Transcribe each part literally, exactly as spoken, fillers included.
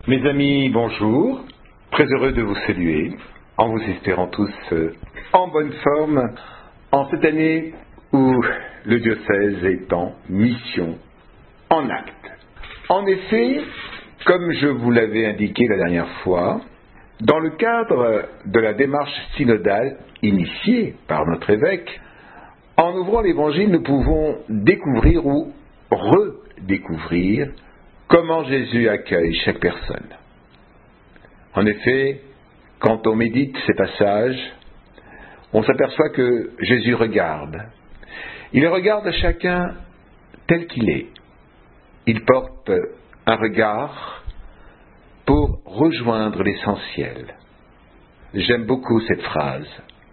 Mes amis, bonjour. Très heureux de vous saluer, en vous espérant tous euh, en bonne forme, en cette année où le diocèse est en mission, en acte. En effet, comme je vous l'avais indiqué la dernière fois, dans le cadre de la démarche synodale initiée par notre évêque, en ouvrant l'Évangile, nous pouvons découvrir ou redécouvrir comment Jésus accueille chaque personne. En effet, quand on médite ces passages, on s'aperçoit que Jésus regarde. Il regarde chacun tel qu'il est. Il porte un regard pour rejoindre l'essentiel. J'aime beaucoup cette phrase.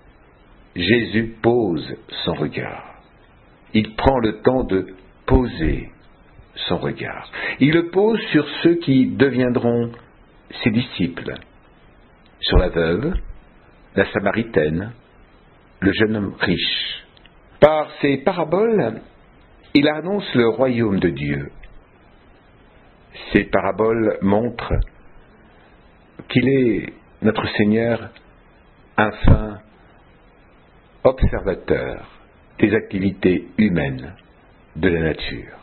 Jésus pose son regard. Il prend le temps de poser son regard. Il le pose sur ceux qui deviendront ses disciples, sur la veuve, la Samaritaine, le jeune homme riche. Par ces paraboles, il annonce le royaume de Dieu. Ces paraboles montrent qu'il est, notre Seigneur, un fin observateur des activités humaines de la nature.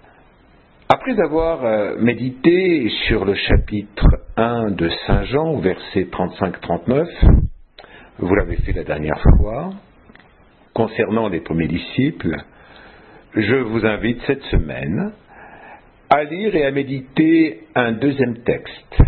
Après avoir médité sur le chapitre un de Saint Jean, versets trente-cinq à trente-neuf, vous l'avez fait la dernière fois, concernant les premiers disciples, je vous invite cette semaine à lire et à méditer un deuxième texte,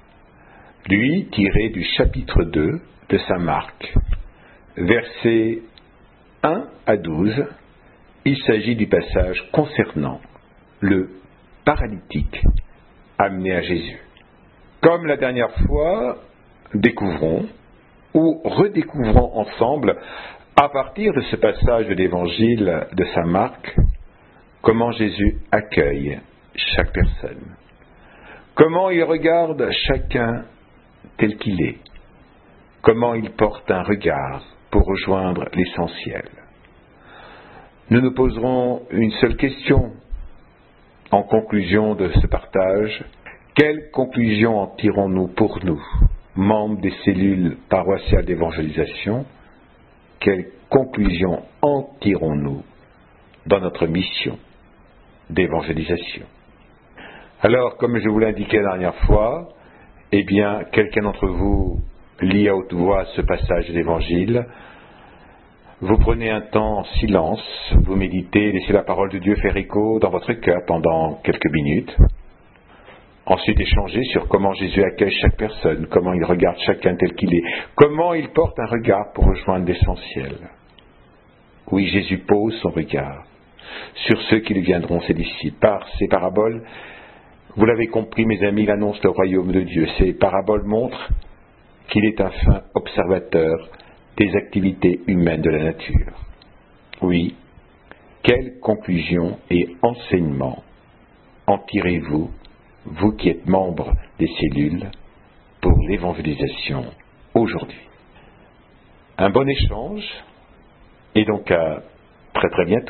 lui tiré du chapitre deux de Saint Marc, versets un à douze. Il s'agit du passage concernant le paralytique amené à Jésus. Comme la dernière fois, découvrons ou redécouvrons ensemble, à partir de ce passage de l'Évangile de Saint Marc, comment Jésus accueille chaque personne. Comment il regarde chacun tel qu'il est. Comment il porte un regard pour rejoindre l'essentiel. Nous nous poserons une seule question en conclusion de ce partage. Quelle conclusion en tirons-nous pour nous, membres des cellules paroissiales d'évangélisation? Quelle conclusion en tirons-nous dans notre mission d'évangélisation? Alors, comme je vous l'indiquais la dernière fois, eh bien, quelqu'un d'entre vous lit à haute voix ce passage de l'Évangile. Vous prenez un temps en silence, vous méditez, laissez la parole de Dieu faire écho dans votre cœur pendant quelques minutes. Ensuite, échangez sur comment Jésus accueille chaque personne, comment il regarde chacun tel qu'il est, comment il porte un regard pour rejoindre l'essentiel. Oui, Jésus pose son regard sur ceux qui deviendront ses disciples. Par ces paraboles, vous l'avez compris, mes amis, il annonce le royaume de Dieu. Ces paraboles montrent qu'il est un fin observateur des activités humaines de la nature. Oui, quelle conclusion et enseignement en tirez-vous, vous qui êtes membres des cellules, pour l'évangélisation aujourd'hui? Un bon échange, et donc à très très bientôt.